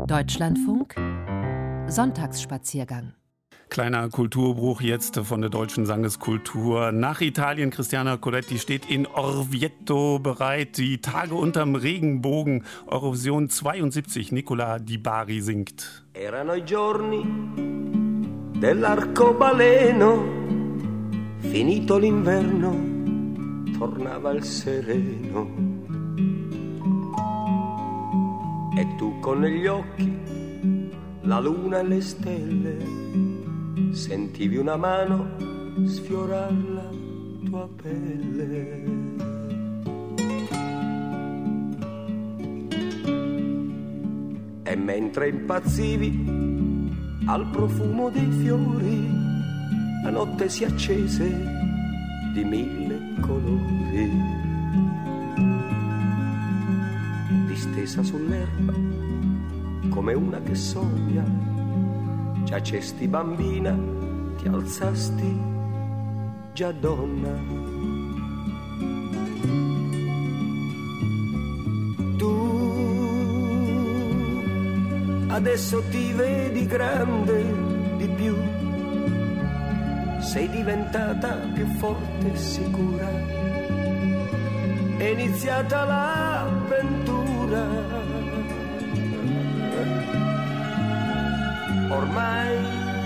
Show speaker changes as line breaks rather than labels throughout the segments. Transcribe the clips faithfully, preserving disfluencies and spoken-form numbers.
Deutschlandfunk Sonntagsspaziergang.
Kleiner Kulturbruch jetzt von der Deutschen Sangeskultur. Nach Italien, Cristiana Coletti steht in Orvieto bereit. Die Tage unterm Regenbogen, Eurovision zweiundsiebzig, Nicola Di Bari singt.
Erano i giorni dell'arcobaleno, finito l'inverno, tornava il sereno. E tu con negli occhi la luna e le stelle, sentivi una mano sfiorar la tua pelle. E mentre impazzivi al profumo dei fiori, la notte si accese di mille colori. Distesa sull'erba come una che sogna, giacesti bambina, ti alzasti già donna. Tu adesso ti vedi grande di più, sei diventata più forte e sicura, è iniziata l'avventura. Ormai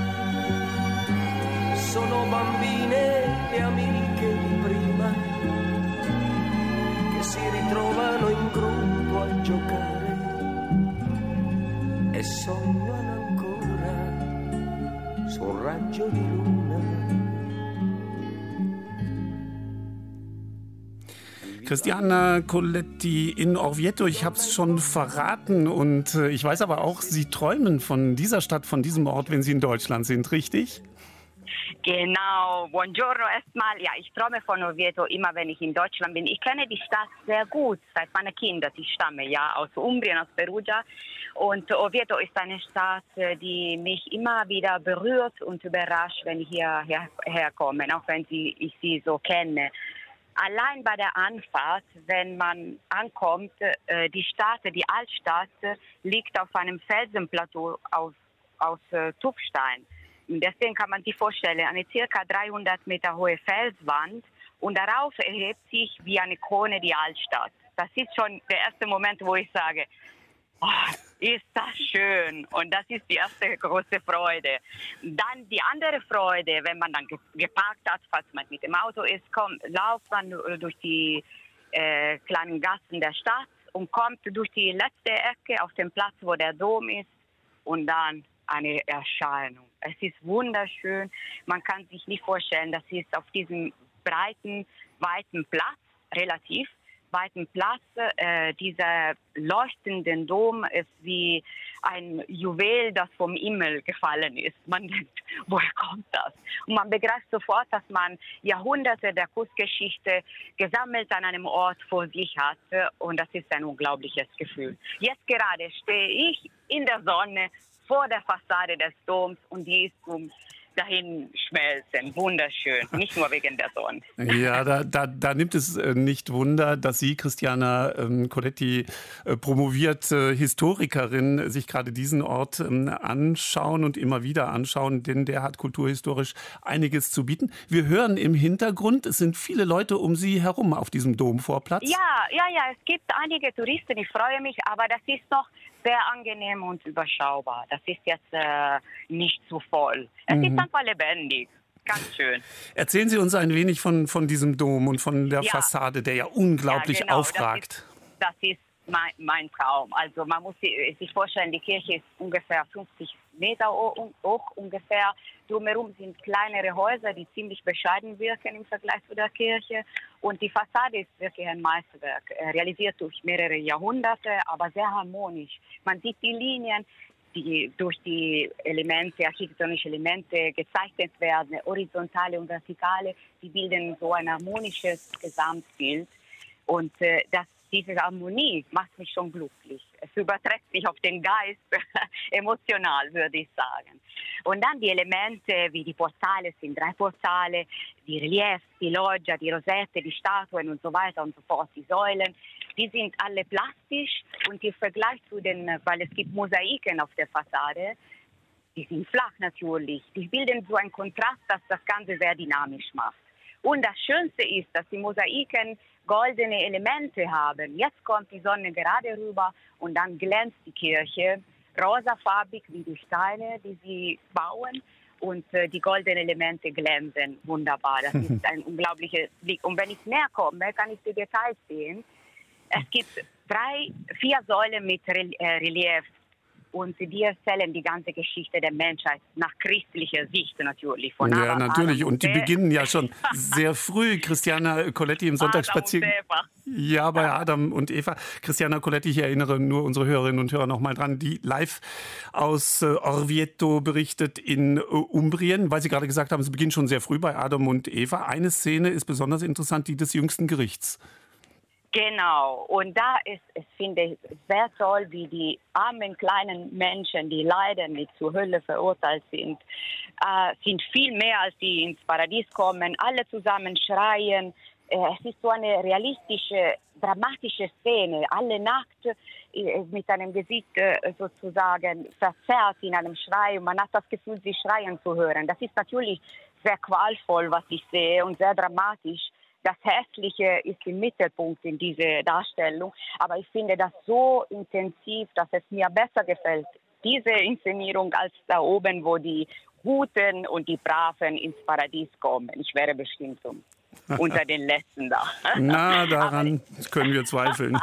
sono bambine e amiche di prima che si ritrovano in gruppo a giocare e sognano ancora su un raggio di luna.
Cristiana Coletti in Orvieto, ich habe es schon verraten und äh, ich weiß aber auch, Sie träumen von dieser Stadt, von diesem Ort, wenn Sie in Deutschland sind, richtig?
Genau, buongiorno erstmal. Ja, ich träume von Orvieto immer, wenn ich in Deutschland bin. Ich kenne die Stadt sehr gut seit meiner Kindheit. Ich stamme ja aus Umbrien, aus Perugia. Und Orvieto ist eine Stadt, die mich immer wieder berührt und überrascht, wenn ich hierher herkomme, auch wenn sie, ich sie so kenne. Allein bei der Anfahrt, wenn man ankommt, äh, die Stadt, die Altstadt, liegt auf einem Felsenplateau aus, aus äh, Tuffstein. Deswegen kann man sich vorstellen, eine circa dreihundert Meter hohe Felswand und darauf erhebt sich wie eine Krone die Altstadt. Das ist schon der erste Moment, wo ich sage, oh, ist das schön, und das ist die erste große Freude. Dann die andere Freude, wenn man dann geparkt hat, falls man mit dem Auto ist, kommt, läuft man durch die äh, kleinen Gassen der Stadt und kommt durch die letzte Ecke auf den Platz, wo der Dom ist, und dann eine Erscheinung. Es ist wunderschön, man kann sich nicht vorstellen, das ist auf diesem breiten, weiten Platz, relativ weiten Platz, äh, dieser leuchtende Dom ist wie ein Juwel, das vom Himmel gefallen ist. Man denkt, woher kommt das? Und man begreift sofort, dass man Jahrhunderte der Kunstgeschichte gesammelt an einem Ort vor sich hat, und das ist ein unglaubliches Gefühl. Jetzt gerade stehe ich in der Sonne vor der Fassade des Doms und die ist um dahin schmelzen. Wunderschön, nicht nur wegen der Sonne.
Ja, da, da, da nimmt es nicht Wunder, dass Sie, Cristiana ähm, Coletti, äh, promovierte Historikerin, sich gerade diesen Ort ähm, anschauen und immer wieder anschauen, denn der hat kulturhistorisch einiges zu bieten. Wir hören im Hintergrund, es sind viele Leute um Sie herum auf diesem Domvorplatz.
Ja, ja, ja, es gibt einige Touristen, ich freue mich, aber das ist noch sehr angenehm und überschaubar. Das ist jetzt äh, nicht zu voll. Es mhm. ist einfach lebendig. Ganz schön.
Erzählen Sie uns ein wenig von, von diesem Dom und von der ja. Fassade, der ja unglaublich ja, genau. aufragt.
Das ist, das ist mein, mein Traum. Also man muss sich vorstellen, die Kirche ist ungefähr fünfzig Meter hoch ungefähr. Drumherum sind kleinere Häuser, die ziemlich bescheiden wirken im Vergleich zu der Kirche. Und die Fassade ist wirklich ein Meisterwerk, realisiert durch mehrere Jahrhunderte, aber sehr harmonisch. Man sieht die Linien, die durch die Elemente, architektonische Elemente gezeichnet werden, horizontale und vertikale, die bilden so ein harmonisches Gesamtbild. Und äh, das diese Harmonie macht mich schon glücklich. Es überträgt sich auf den Geist, emotional würde ich sagen. Und dann die Elemente wie die Portale, es sind drei Portale, die Reliefs, die Loggia, die Rosette, die Statuen und so weiter und so fort, die Säulen. Die sind alle plastisch und im Vergleich zu den, weil es gibt Mosaiken auf der Fassade, die sind flach natürlich. Die bilden so einen Kontrast, das das Ganze sehr dynamisch macht. Und das Schönste ist, dass die Mosaiken goldene Elemente haben. Jetzt kommt die Sonne gerade rüber und dann glänzt die Kirche rosafarbig wie die Steine, die sie bauen. Und äh, die goldenen Elemente glänzen wunderbar. Das ist ein unglaublicher Blick. Und wenn ich näher komme, kann ich die Details sehen. Es gibt drei, vier Säulen mit Rel äh, Relief. Und die erzählen die ganze Geschichte der Menschheit nach christlicher Sicht natürlich. Von
ja,
Adam,
natürlich.
Adam
und die
Eva.
beginnen ja schon sehr früh. Christiana Coletti im Sonntagsspaziergang. Ja, bei Adam und Eva. Christiana Coletti, ich erinnere nur unsere Hörerinnen und Hörer noch mal dran, die live aus äh, Orvieto berichtet in äh, Umbrien, weil Sie gerade gesagt haben, es beginnt schon sehr früh bei Adam und Eva. Eine Szene ist besonders interessant, die des jüngsten Gerichts.
Genau, und da ist, ich finde ich sehr toll, wie die armen kleinen Menschen, die leider nicht zur Hölle verurteilt sind, äh, sind viel mehr, als die ins Paradies kommen, alle zusammen schreien. Äh, es ist so eine realistische, dramatische Szene, alle nackt äh, mit einem Gesicht äh, sozusagen verzerrt in einem Schrei. Und man hat das Gefühl, sie schreien zu hören. Das ist natürlich sehr qualvoll, was ich sehe, und sehr dramatisch. Das Hässliche ist im Mittelpunkt in dieser Darstellung, aber ich finde das so intensiv, dass es mir besser gefällt, diese Inszenierung, als da oben, wo die Guten und die Braven ins Paradies kommen. Ich wäre bestimmt um, unter den Letzten da.
Na, daran aber, können wir zweifeln.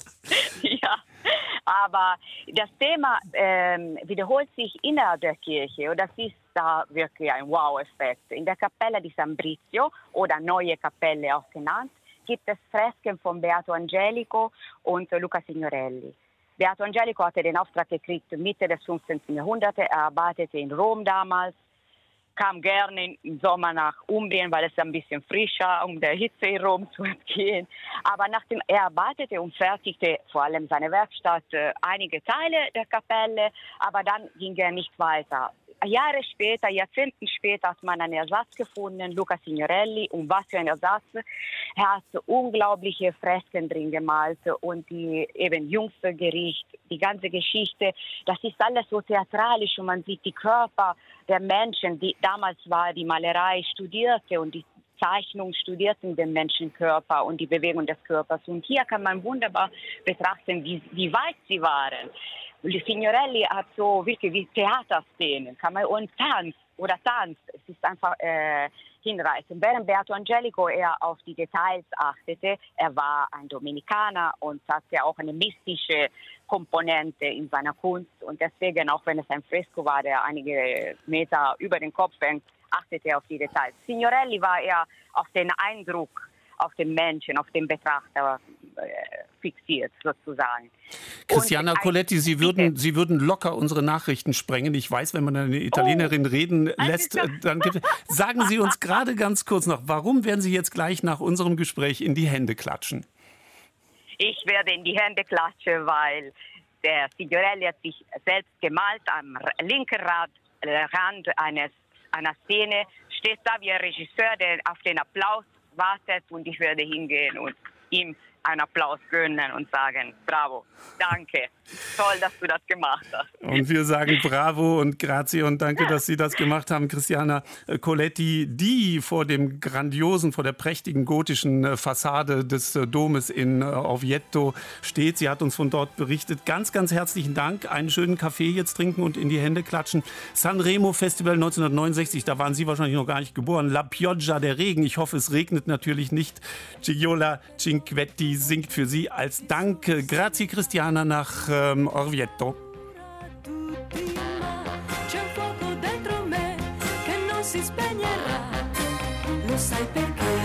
Ja, aber das Thema ähm, wiederholt sich innerhalb der Kirche, und das ist da wirklich ein Wow-Effekt. In der Kapelle di San Brizio, oder Neue Kapelle auch genannt, gibt es Fresken von Beato Angelico und Luca Signorelli. Beato Angelico hatte den Auftrag gekriegt Mitte des fünfzehnten Jahrhunderts. Er arbeitete in Rom damals, kam gerne im Sommer nach Umbrien, weil es ein bisschen frischer, um der Hitze in Rom zu entgehen. Aber nachdem er arbeitete und fertigte vor allem seine Werkstatt äh, einige Teile der Kapelle, aber dann ging er nicht weiter. Jahre später, Jahrzehnte später, hat man einen Ersatz gefunden, Luca Signorelli. Und was für ein Ersatz? Er hat unglaubliche Fresken drin gemalt und die eben jüngste Gericht, die ganze Geschichte, das ist alles so theatralisch und man sieht die Körper der Menschen, die damals war die Malerei studierte und die Zeichnung studierten den Menschenkörper und die Bewegung des Körpers. Und hier kann man wunderbar betrachten, wie, wie weit sie waren. Die Signorelli hat so wirklich wie Theaterszenen, kann man, und Tanz oder Tanz, es ist einfach äh, hinreißend. Während Beato Angelico eher auf die Details achtete, er war ein Dominikaner und hatte auch eine mystische Komponente in seiner Kunst, und deswegen, auch wenn es ein Fresko war, der einige Meter über den Kopf hängt, achtete er auf die Details. Signorelli war eher auf den Eindruck, auf den Menschen, auf den Betrachter äh, fixiert sozusagen.
Christiana Coletti, Sie würden, Sie würden locker unsere Nachrichten sprengen. Ich weiß, wenn man eine Italienerin oh. reden lässt, dann gibt es... Sagen Sie uns gerade ganz kurz noch, warum werden Sie jetzt gleich nach unserem Gespräch in die Hände klatschen?
Ich werde in die Hände klatschen, weil der Signorelli hat sich selbst gemalt am linken Rad, Rand eines, einer Szene, steht da wie ein Regisseur, der auf den Applaus wartet, und ich werde hingehen und ihm einen Applaus gönnen und sagen, bravo, danke, toll, dass du das gemacht hast.
Und wir sagen bravo und grazie und danke, dass Sie das gemacht haben, Christiana Coletti, die vor dem grandiosen, vor der prächtigen gotischen Fassade des Domes in Orvieto steht. Sie hat uns von dort berichtet. Ganz, ganz herzlichen Dank. Einen schönen Kaffee jetzt trinken und in die Hände klatschen. Sanremo Festival neunzehnhundertneunundsechzig, da waren Sie wahrscheinlich noch gar nicht geboren. La Pioggia, der Regen. Ich hoffe, es regnet natürlich nicht. Gigiola Cinquetti singt für Sie als Dank. Grazie Christiana nach ähm, Orvieto.
C'è un fuoco dentro me che non si spegnerà, lo sai perché?